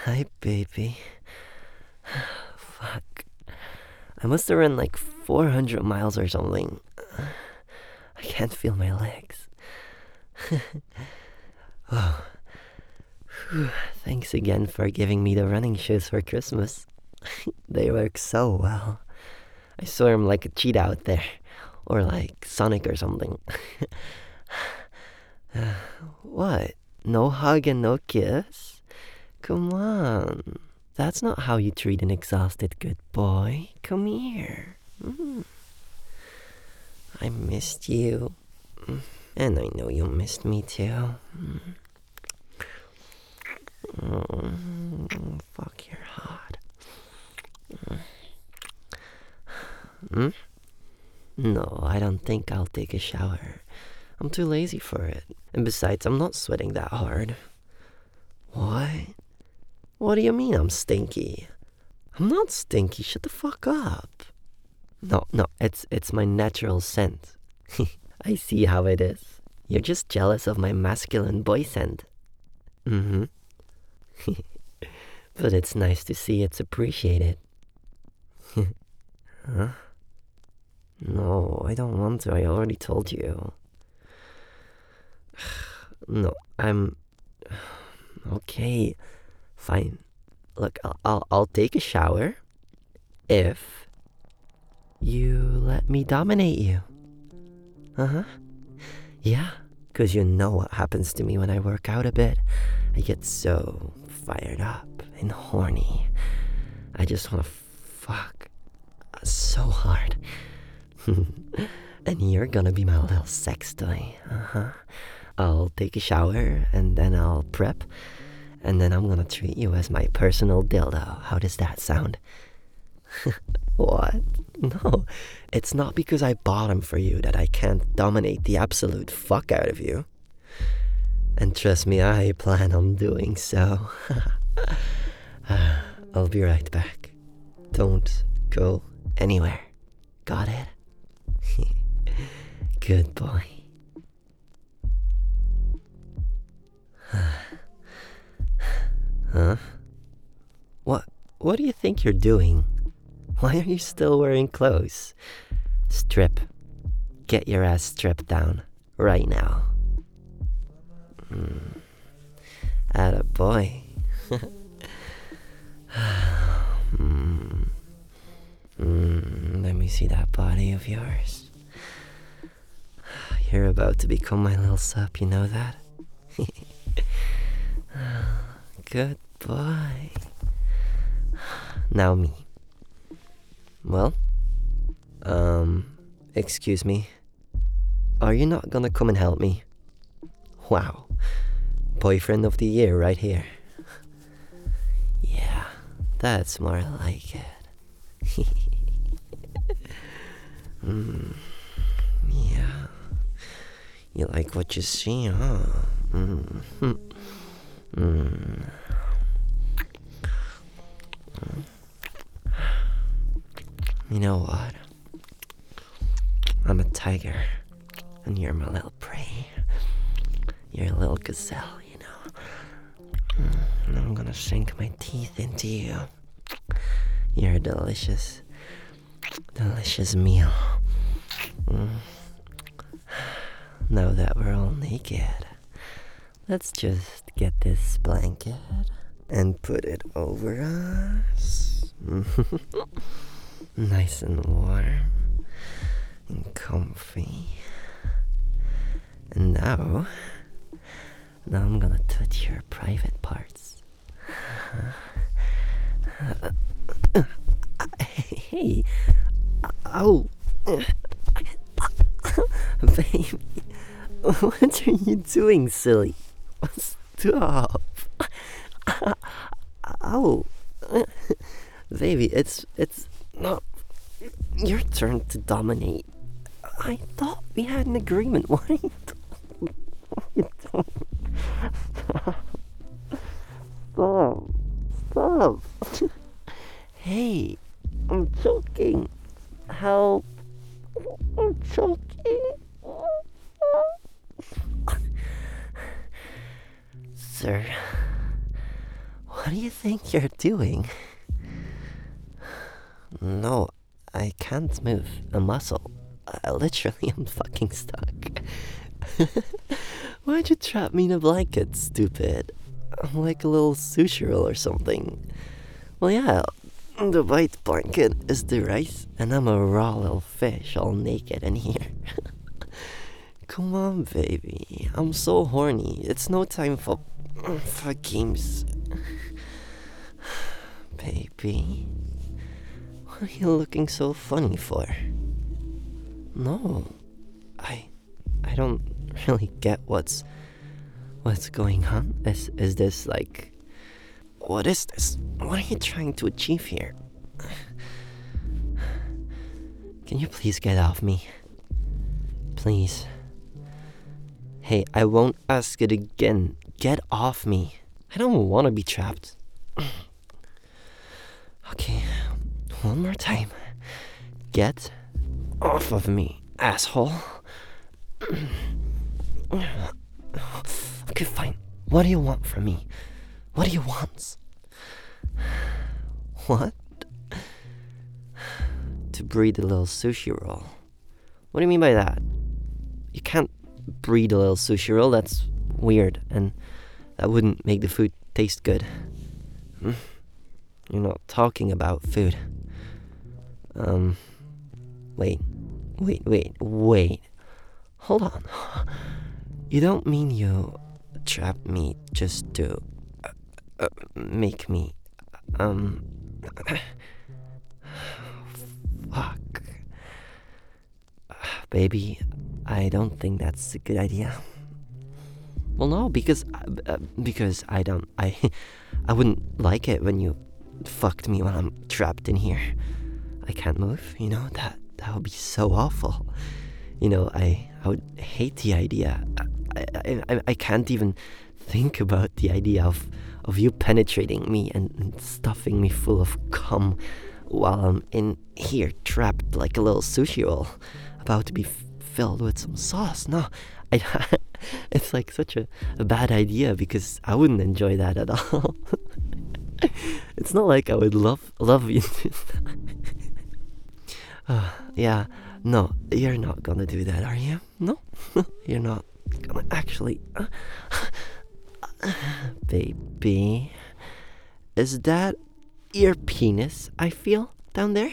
Hi, baby. Fuck. I must have run like 400 miles or something. I can't feel my legs. Oh, thanks again for giving me the running shoes for Christmas. They work so well. I swear I'm like a cheetah out there. Or like Sonic or something. What? No hug and no kiss? Come on. That's not how you treat an exhausted good boy. Come here. I missed you. And I know you missed me too. Fuck, you're hot. No, I don't think I'll take a shower. I'm too lazy for it. And besides, I'm not sweating that hard. What? What do you mean I'm stinky? I'm not stinky, shut the fuck up. No, it's my natural scent. I see how it is. You're just jealous of my masculine boy scent. But it's nice to see it's appreciated. Huh? No, I don't want to. I already told you. No, I'm... Okay, fine. Look, I'll take a shower if you let me dominate you. Yeah, 'cause you know what happens to me when I work out a bit. I get so fired up and horny. I just want to fuck so hard. And you're gonna be my little sex toy. I'll take a shower and then I'll prep. And then I'm gonna treat you as my personal dildo. How does that sound? What? No, it's not because I bought him for you that I can't dominate the absolute fuck out of you. And trust me, I plan on doing so. I'll be right back. Don't go anywhere. Got it? Good boy. Huh? What do you think you're doing? Why are you still wearing clothes? Strip. Get your ass stripped down. Right now. Atta boy. Let me see that body of yours. You're about to become my little sup, you know that? Good boy. Now me. Well, excuse me. Are you not gonna come and help me? Wow. Boyfriend of the year right here. Yeah, that's more like it. Yeah. You like what you see, huh? You know what? I'm a tiger, and you're my little prey. You're a little gazelle, you know. And I'm gonna sink my teeth into you. You're a delicious, delicious meal. Now that we're all naked, let's just get this blanket and put it over us. Nice and warm and comfy. And now I'm gonna touch your private parts. Hey, ow. Baby, what are you doing, silly? Stop. Ow. Baby, it's not your turn to dominate. I thought we had an agreement. Why are you Stop. Hey, I'm choking. Help. I'm choking. Sir, What do you think you're doing? No, I can't move a muscle. I literally am fucking stuck. Why'd you trap me in a blanket, stupid? I'm like a little sushi roll or something. Well, yeah, the white blanket is the rice, and I'm a raw little fish all naked in here. Come on, baby. I'm so horny. It's no time for games. Baby, what are you looking so funny for? No, I don't really get what's going on. Is this like, what is this? What are you trying to achieve here? Can you please get off me? Please. Hey, I won't ask it again. Get off me. I don't want to be trapped. Okay, one more time. Get off of me, asshole. Okay, fine. What do you want from me? What do you want? What? To breed a little sushi roll. What do you mean by that? You can't breed a little sushi roll. That's weird, and that wouldn't make the food taste good. You're not talking about food. Wait. Hold on. You don't mean you trapped me just to make me fuck. Baby, I don't think that's a good idea. Well, no, because I wouldn't like it when you fucked me when I'm trapped in here. I can't move, that would be so awful. I would hate the idea. I can't even think about the idea of you penetrating me and stuffing me full of cum while I'm in here trapped like a little sushi roll, about to be filled with some sauce. No, it's like such a bad idea because I wouldn't enjoy that at all. It's not like I would love you. Yeah, no, you're not gonna do that, are you? No, you're not gonna actually. Baby, is that your penis I feel down there?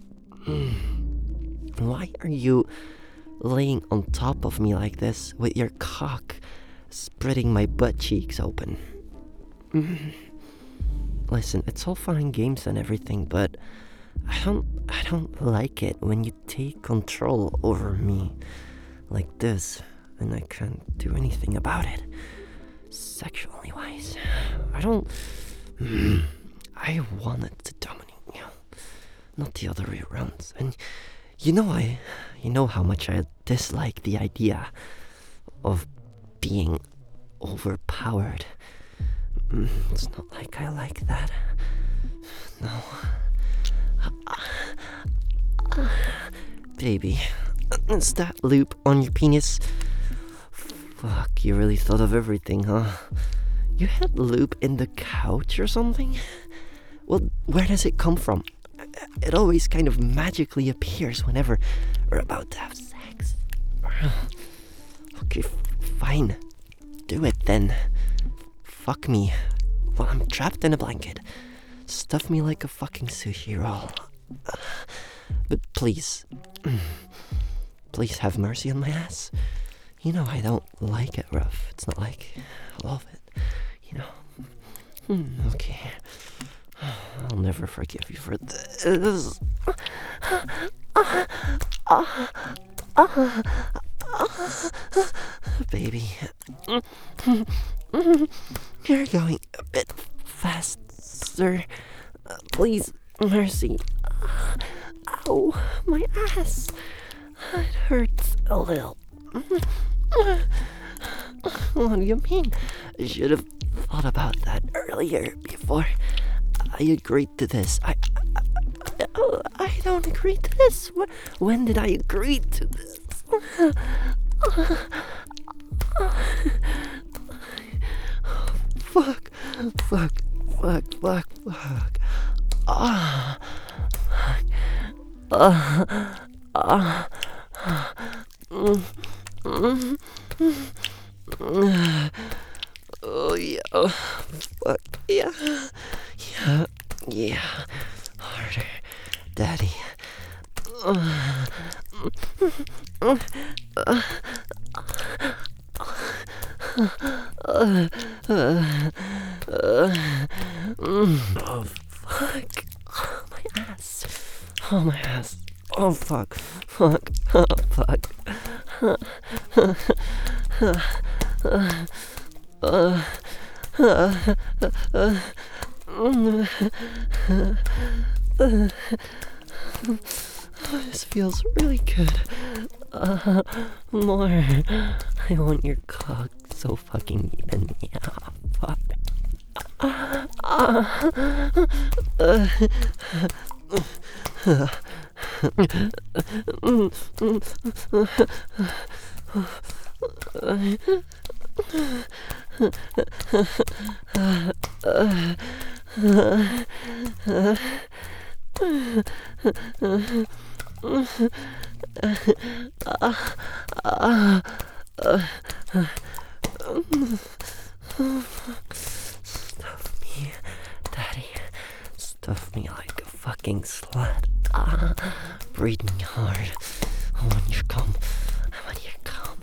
Why are you laying on top of me like this with your cock spreading my butt cheeks open? Listen, it's all fun and games and everything, but I don't like it when you take control over me like this, and I can't do anything about it. Sexually wise, I wanted to dominate you, not the other way around. And you know how much I dislike the idea of being overpowered. It's not like I like that. No. Baby, is that loop on your penis? Fuck, you really thought of everything, huh? You had lube in the couch or something? Well, where does it come from? It always kind of magically appears whenever we're about to have sex. Okay, fine. Do it then. Fuck me while I'm trapped in a blanket. Stuff me like a fucking sushi roll. But please have mercy on my ass. I don't like it rough. It's not like I love it. Okay. I'll never forgive you for this. Baby. You're going a bit faster. Please, mercy. Ow, my ass. It hurts a little. What do you mean? I should have thought about that earlier before I agreed to this. I don't agree to this. When did I agree to this? Fuck. Oh yeah, oh, fuck yeah, yeah, yeah, harder, daddy. Oh fuck, oh, my ass, oh my ass, oh fuck, fuck, oh fuck. This feels really good. More. I want your cock so fucking even. Yeah, fuck. Stuff me, daddy. Stuff me like a fucking slut. Breathe me hard. I want your cum. I want your cum.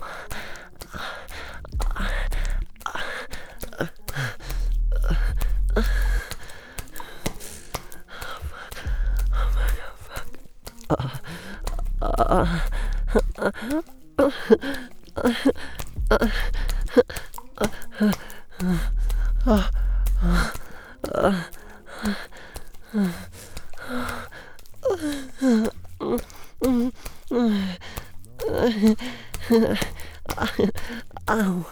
Ow.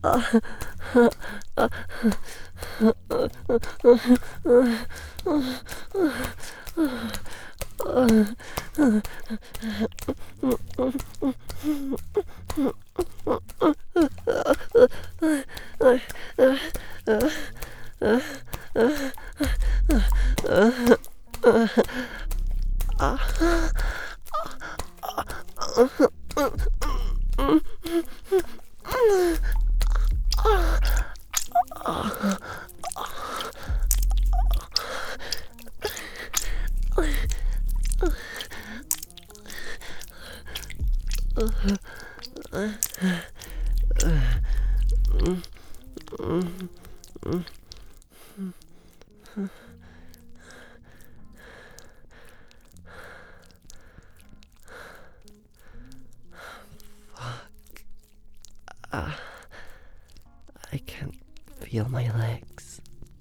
I can't feel my legs.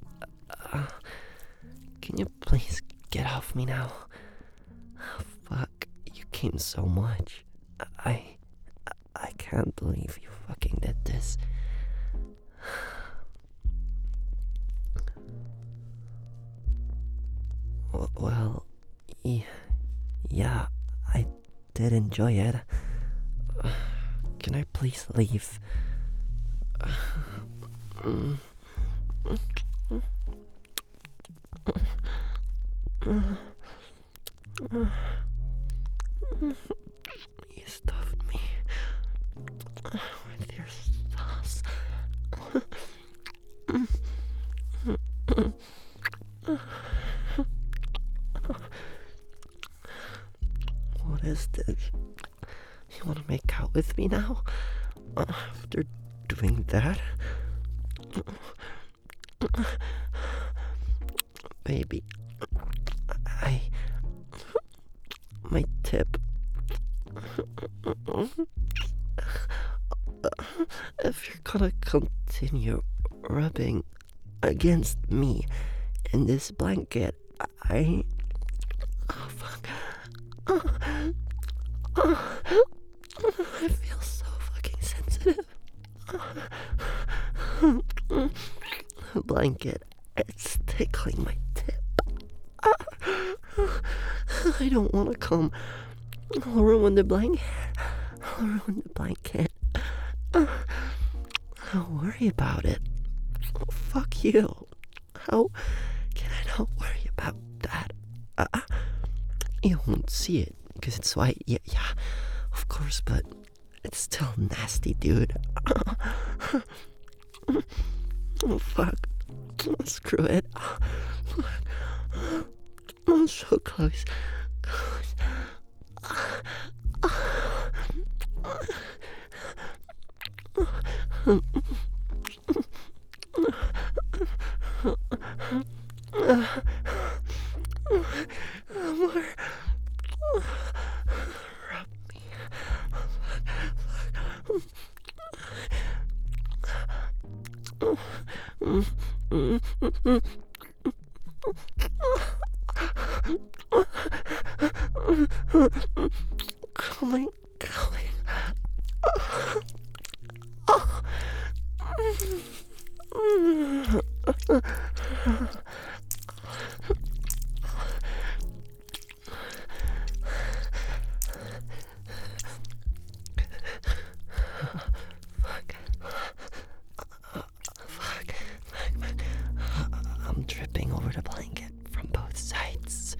Can you please get off me now? Oh, fuck, you came so much. I can't believe you fucking did this. Well, yeah, I did enjoy it. Can I please leave? You stuffed me with your sauce. What is this? You want to make out with me now? After doing that? Baby, my tip. If you're gonna continue rubbing against me in this blanket, oh fuck. I feel so fucking sensitive. The blanket, it's tickling my tip. I don't want to come. I'll ruin the blanket. Don't worry about it. Oh, fuck you. How can I not worry about that? You won't see it because it's white. Yeah, yeah, of course, but it's still nasty, dude. Oh, fuck. Screw it. I'm so close. More. Rub me. Coming, coming. I'm dripping over the blanket from both sides.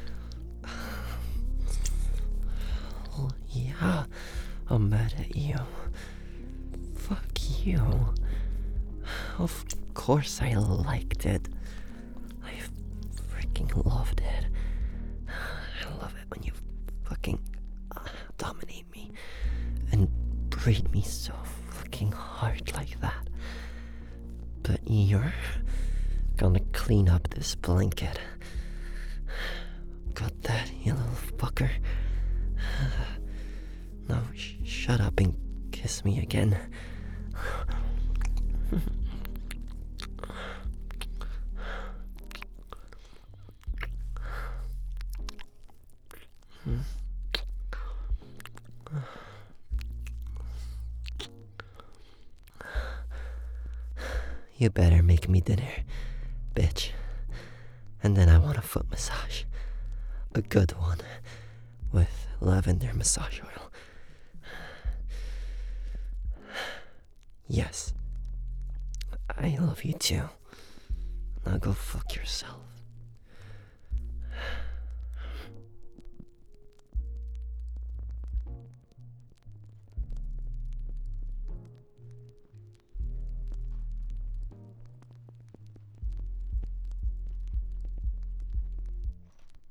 Oh, yeah, I'm mad at you. Fuck you. Of course I liked it. I freaking loved it. I love it when you fucking dominate me and breed me so fucking hard like that. But you're gonna clean up this blanket. Got that, you little fucker? Now shut up and kiss me again. You better make me dinner, bitch. And then I want a foot massage. A good one. With lavender massage oil. Yes. I love you too. Now go fuck yourself.